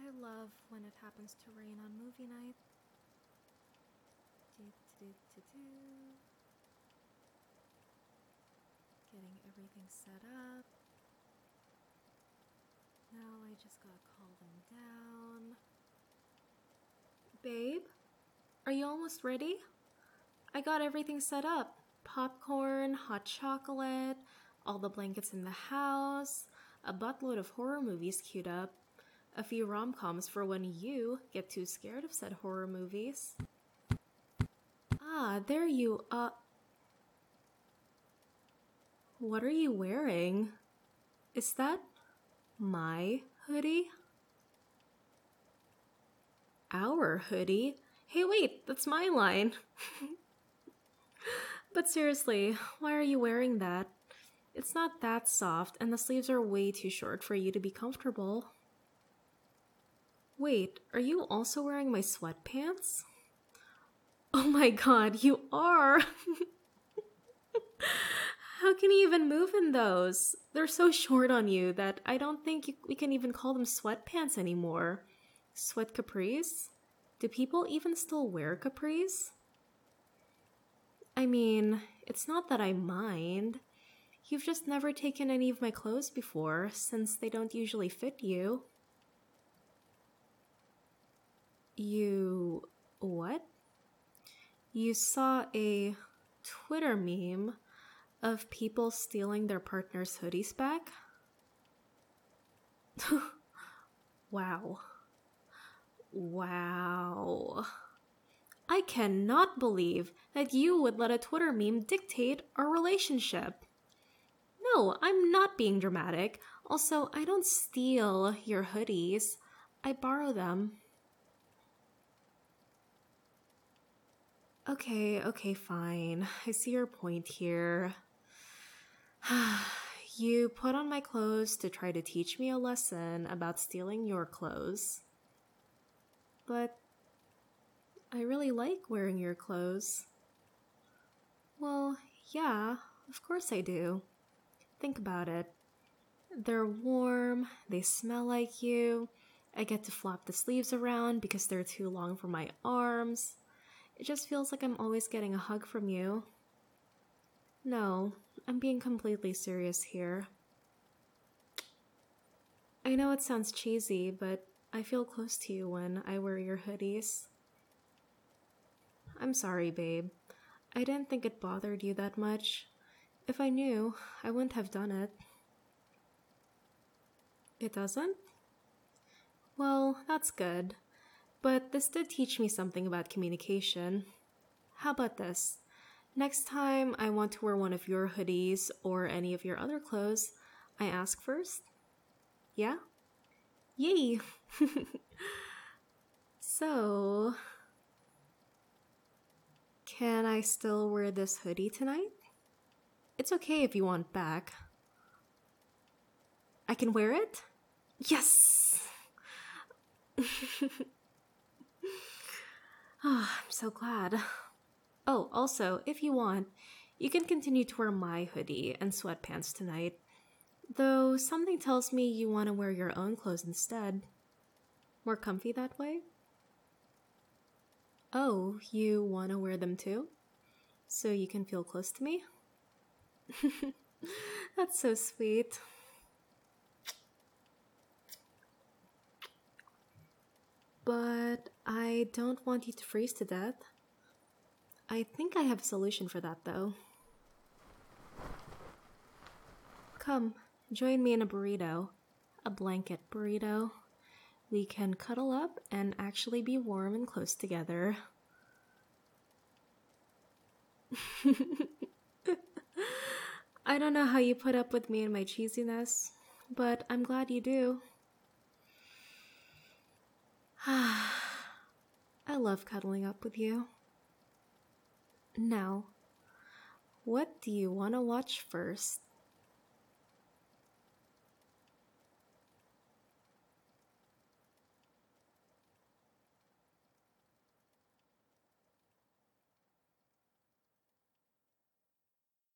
I love when it happens to rain on movie night. Getting everything set up. Now I just gotta calm them down. Babe, are you almost ready? I got everything set up. Popcorn, hot chocolate, all the blankets in the house, a buttload of horror movies queued up, a few rom-coms for when you get too scared of said horror movies. Ah, there you What are you wearing? Is that my hoodie? Our hoodie? Hey, wait, that's my line. But seriously, why are you wearing that? It's not that soft, and the sleeves are way too short for you to be comfortable. Wait, are you also wearing my sweatpants? Oh my god, you are! How can you even move in those? They're so short on you that I don't think we can even call them sweatpants anymore. Sweat capris? Do people even still wear capris? I mean, it's not that I mind. You've just never taken any of my clothes before, since they don't usually fit you. You... what? You saw a Twitter meme of people stealing their partner's hoodies back? Wow. Wow. I cannot believe that you would let a Twitter meme dictate our relationship. No, I'm not being dramatic. Also, I don't steal your hoodies. I borrow them. Okay, fine. I see your point here. You put on my clothes to try to teach me a lesson about stealing your clothes. But I really like wearing your clothes. Well, yeah, of course I do. Think about it. They're warm, they smell like you. I get to flap the sleeves around because they're too long for my arms. It just feels like I'm always getting a hug from you. No, I'm being completely serious here. I know it sounds cheesy, but I feel close to you when I wear your hoodies. I'm sorry, babe. I didn't think it bothered you that much. If I knew, I wouldn't have done it. It doesn't? Well, that's good. But this did teach me something about communication. How about this? Next time I want to wear one of your hoodies or any of your other clothes, I ask first? Yeah? Yay! So, can I still wear this hoodie tonight? It's okay if you want back. I can wear it? Yes! Oh, I'm so glad. Oh, also, if you want, you can continue to wear my hoodie and sweatpants tonight. Though something tells me you want to wear your own clothes instead. More comfy that way? Oh, you want to wear them too? So you can feel close to me? That's so sweet. But I don't want you to freeze to death. I think I have a solution for that, though. Come, join me in a burrito. A blanket burrito. We can cuddle up and actually be warm and close together. I don't know how you put up with me and my cheesiness, but I'm glad you do. I love cuddling up with you. Now, what do you want to watch first?